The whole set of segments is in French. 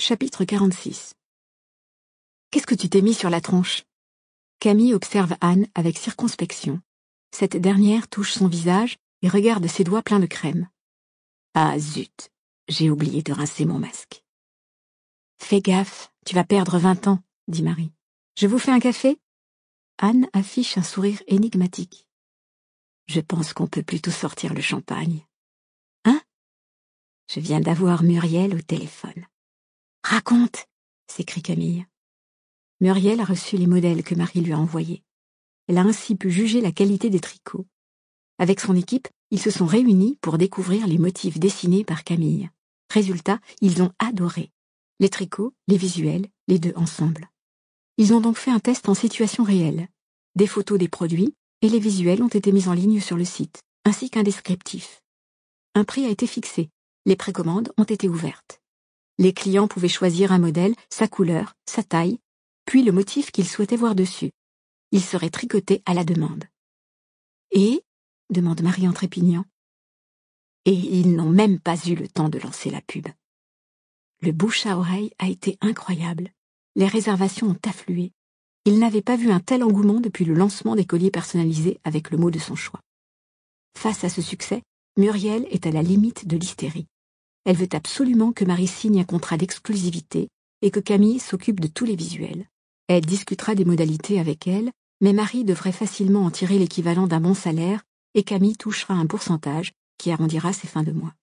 Chapitre 46. Qu'est-ce que tu t'es mis sur la tronche? Camille observe Anne avec circonspection. Cette dernière touche son visage et regarde ses doigts pleins de crème. Ah zut, j'ai oublié de rincer mon masque. Fais gaffe, tu vas perdre 20 ans, dit Marie. Je vous fais un café? Anne affiche un sourire énigmatique. Je pense qu'on peut plutôt sortir le champagne. Hein? Je viens d'avoir Muriel au téléphone. Raconte, s'écrie Camille. Muriel a reçu les modèles que Marie lui a envoyés. Elle a ainsi pu juger la qualité des tricots. Avec son équipe, ils se sont réunis pour découvrir les motifs dessinés par Camille. Résultat, ils ont adoré. Les tricots, les visuels, les deux ensemble. Ils ont donc fait un test en situation réelle. Des photos des produits et les visuels ont été mis en ligne sur le site, ainsi qu'un descriptif. Un prix a été fixé. Les précommandes ont été ouvertes. Les clients pouvaient choisir un modèle, sa couleur, sa taille, puis le motif qu'ils souhaitaient voir dessus. Il serait tricoté à la demande. Et demande Marie en trépignant. Et ils n'ont même pas eu le temps de lancer la pub. Le bouche à oreille a été incroyable. Les réservations ont afflué. Ils n'avaient pas vu un tel engouement depuis le lancement des colliers personnalisés avec le mot de son choix. Face à ce succès, Muriel est à la limite de l'hystérie. Elle veut absolument que Marie signe un contrat d'exclusivité et que Camille s'occupe de tous les visuels. Elle discutera des modalités avec elle, mais Marie devrait facilement en tirer l'équivalent d'un bon salaire et Camille touchera un pourcentage qui arrondira ses fins de mois.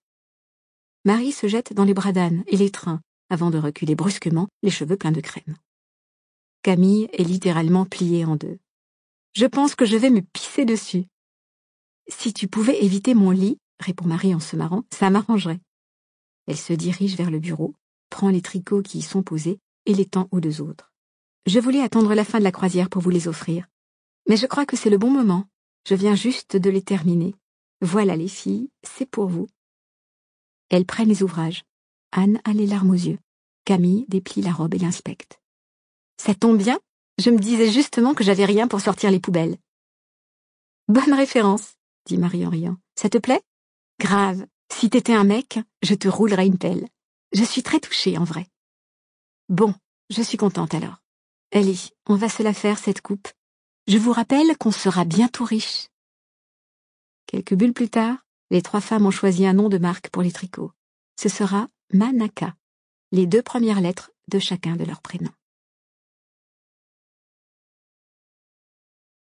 Marie se jette dans les bras d'Anne et l'étreint avant de reculer brusquement, les cheveux pleins de crème. Camille est littéralement pliée en deux. « Je pense que je vais me pisser dessus. »« Si tu pouvais éviter mon lit, » répond Marie en se marrant, « ça m'arrangerait. » Elle se dirige vers le bureau, prend les tricots qui y sont posés et les tend aux deux autres. « Je voulais attendre la fin de la croisière pour vous les offrir. Mais je crois que c'est le bon moment. Je viens juste de les terminer. Voilà les filles, c'est pour vous. » Elles prennent les ouvrages. Anne a les larmes aux yeux. Camille déplie la robe et l'inspecte. « Ça tombe bien, je me disais justement que j'avais rien pour sortir les poubelles. »« Bonne référence, » dit Marie en riant. « Ça te plaît ? Grave. Si t'étais un mec, je te roulerais une pelle. Je suis très touchée, en vrai. » Bon, je suis contente alors. Allez, on va se la faire, cette coupe. Je vous rappelle qu'on sera bientôt riches. Quelques bulles plus tard, les trois femmes ont choisi un nom de marque pour les tricots. Ce sera Manaka, les deux premières lettres de chacun de leurs prénoms.